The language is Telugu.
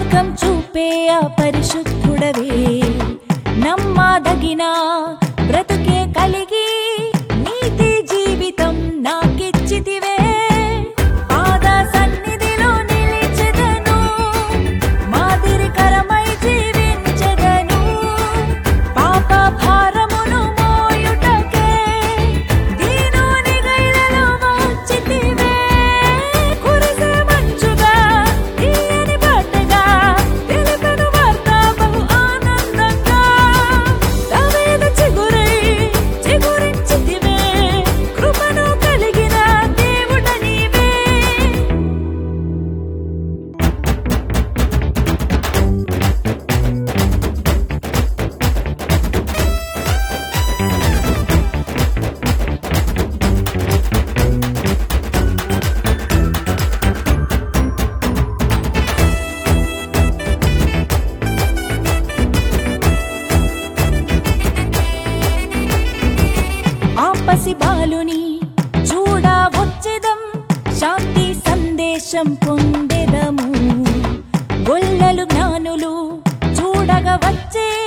మార్గం చూపే ఆ పరిశుద్ధుడవే నమ్మదగిన బ్రతుకే కలిగి నీతి జీవితం నాకిచ్చితివే పాద సన్నిధిలో నిలిచెదను మాదిరికరమై జీవించెదను పాప భారమును మోయుటకే దీనునిగా ఇలలో వచ్చితివే కురిసే మంచుగా తీయని పాటగా తెలిపెను వార్త బహు ఆనందంగా దావీద చిగురించితివే కృపను కలిగిన దేవుడ నీవే ఆపసి బాలుని చూడ వచ్చెదం శాంతి సందేశం పొందెదము గొల్లలు జ్ఞానులు చూడగా వచ్చే